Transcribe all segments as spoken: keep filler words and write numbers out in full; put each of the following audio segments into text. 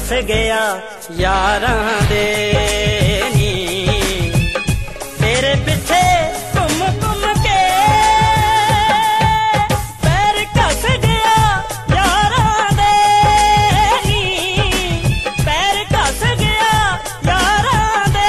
फस गया यारां दे नी तेरे पिछे घुम घुम के पैर घस गया यारां दे नी पैर घस गया यारां दे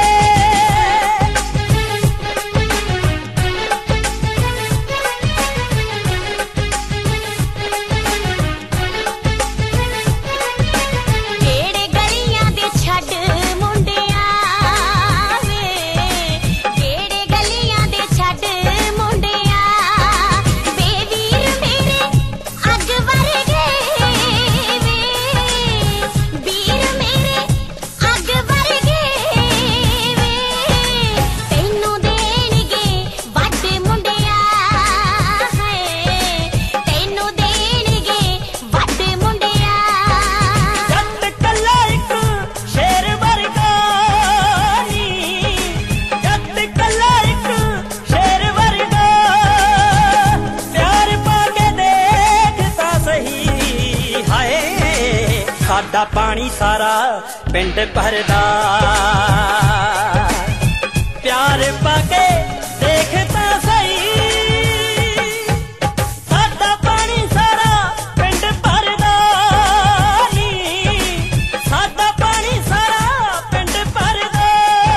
केड़े गलियां दे छड्ड मुंडिया वे केड़े गलियां दे छड्ड मुंडिया बेवीर मेरे अग वरगे वे वीर मेरे अग वरगे वे तैनू देणगे वड्ड मुंडिया है तैनू देणगे वड्ड मुंडिया जट कल्ला इक शेर वर्गा नी जट कल्ला इक शेर वर्गा प्यार पाके देख तां सही हाय साडा पानी सारा पिंड भरदा प्यार पाके देख तां सही साडा पानी सारा पिंड भरदा नी साडा पानी सारा पिंड भरदा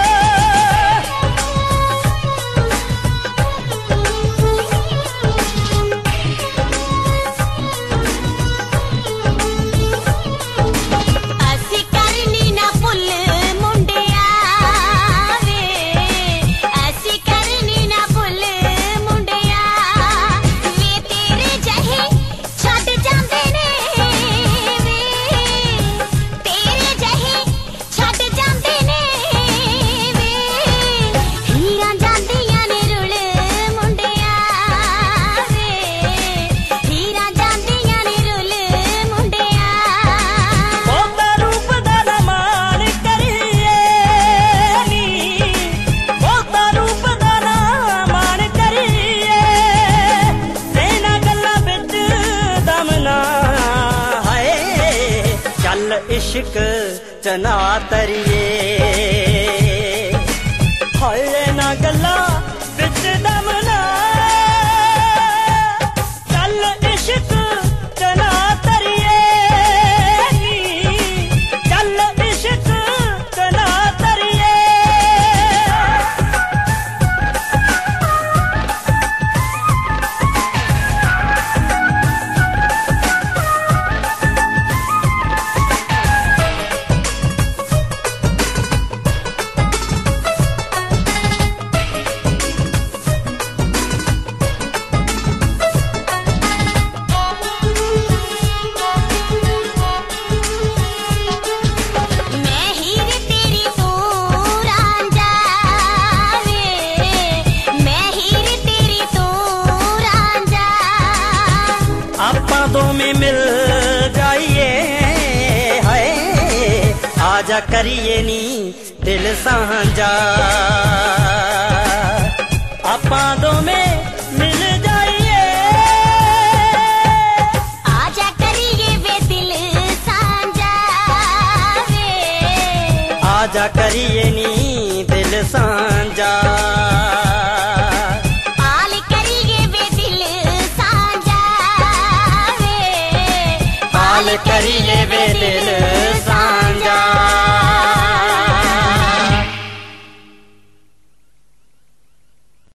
ਅਸੀਂ ਕਰਨੀ ਨਾ ਭੁੱਲ ਮੁੰਡਿਆ ਵੇ ਅਸੀਂ ਕਰਨੀ ਨਾ ਭੁੱਲ ਮੁੰਡਿਆ ਵੇ ਤੇਰੇ ਜਹੇ ਛੱਡ ਜਾਂਦੇ ਨੇ ਵੇ ਤੇਰੇ ਜਹੇ ਛੱਡ ਜਾਂਦੇ ਨੇ ਵੇ ਹੀਰਾਂ ਜਾਂਦੀਆਂ ਨੇ ਰੁਲ ਮੁੰਡਿਆ ਵੇ ਹੀਰਾਂ ਜਾਂਦੀਆਂ ਨੇ ਰੁਲ ਮੁੰਡਿਆ ਬਹੁਤਾ ਰੂਪ ਦਾ ਨਾ ਮਾਣ ਕਰੀਏ ਨੀ ਬਹੁਤਾ ਰੂਪ ਦਾ ਨਾ ਮਾਣ ਕਰੀਏ ਤੇਨਾਂ ਗੱਲਾਂ ਵਿੱਚ ਦਮ ਨਾ ਹਾਏ ਚੱਲ ਇਸ਼ਕ ਚ ਨਾ ਤਰੀਏ ਹਾਏ ਇਹਨਾਂ ਗੱਲਾਂ ਵਿੱਚ ਦਮ ਨਾ ਚੱਲ ਇਸ਼ਕ ਚ ਨਾ ਤਰੀਏ ਨੀ ਚੱਲ ਇਸ਼ਕ ਚ ਨਾ ਤਰੀਏ मैं हीर तेरी तू रांझा वे मैं हीर तेरी तू रांझा ਆਪਾਂ ਦੋਵੇਂ ਮਿਲ ਜਾਈਏ ਹਾਏ ਆਜਾ ਕਰੀਏ ਨੀ ਦਿਲ ਸਾਂਝਾ ਆਪਾਂ ਦੋਵੇਂ ਮਿਲ ਜਾਈਏ आजा करिए वे दिल सांझा वे ਆਜਾ ਕਰੀਏ ਨੀ ਦਿਲ ਸਾਂਝਾ पाल करिए वे दिल सांझा वे ਪਾਲ ਕਰੀਏ ਵੇ ਦਿਲ